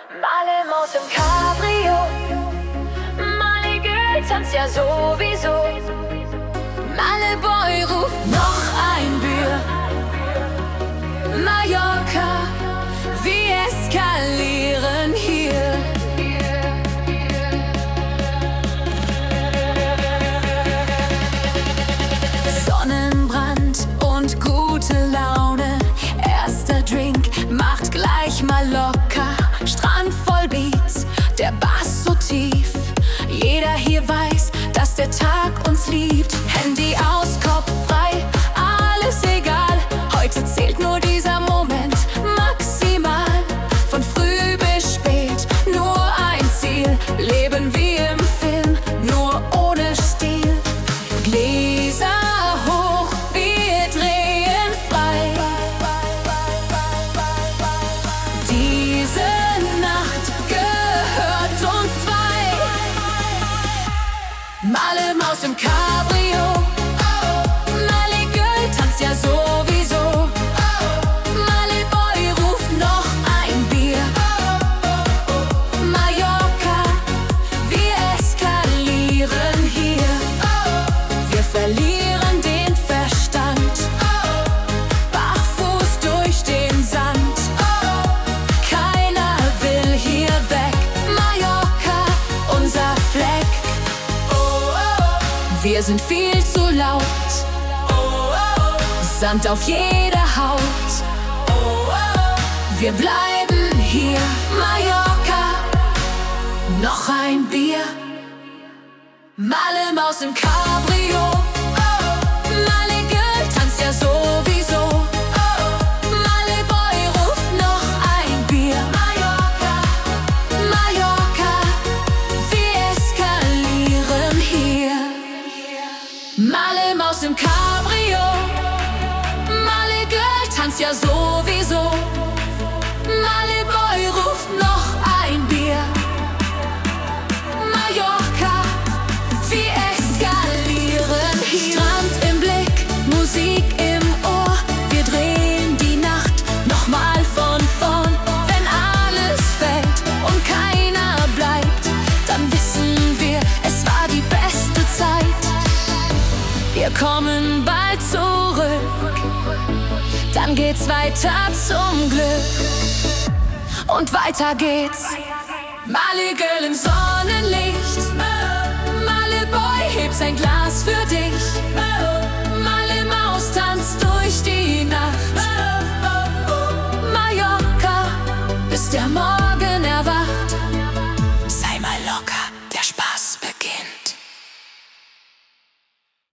Malle-Maus im Cabrio, Malle-Girl tanzt ja sowieso. Malle-Boy ruft noch ein Bier. Mallorca, wir eskalieren hier. Sonnenbrand und gute Laune. Erster Drink macht gleich mal locker. Strand voll Beats, der Bass so tief. Jeder hier weiß, dass der Tag uns liebt. Handy aus, Kopf frei, alles egal. Heute zählt nur dieser Moment, maximal. Von früh bis spät, nur ein Ziel. Leben wie im Film, nur ohne Stil. Gläser hoch, wir drehen frei. Diese Nacht gehört uns zwei. Malle-Maus im Cabrio, Malle-Girl tanzt ja sowieso. Malle-Boy ruft noch ein Bier. Mallorca, wir eskalieren hier. Wir verlieren den Verstand, barfuß durch den Sand. Keiner will hier weg. Mallorca, unser Fleck. Wir sind viel zu laut, Sand auf jeder Haut. Wir bleiben hier, Mallorca, noch ein Bier. Malle-Maus im Cabrio, Malle-Girl tanzt ja sowieso. Malle-Boy ruft noch ein Bier. Mallorca, wir eskalieren hier. Malle-Maus im Cabrio, Malle-Girl tanzt ja sowieso. Malle-Boy ruft noch ein Bier. Mallorca, wir eskalieren hier. Strand im Blick, Musik im Ohr. Wir drehen die Nacht nochmal von vorn. Wenn alles fällt und keiner bleibt, dann wissen wir, es war die beste Zeit. Wir kommen bald zurück, dann geht's weiter zum Glück. Und weiter geht's. Malle-Girl im Sonnenlicht, Malle-Boy hebt sein Glas für dich. Malle-Maus tanzt durch die Nacht. Mallorca, bis der Morgen erwacht. Sei mal locker.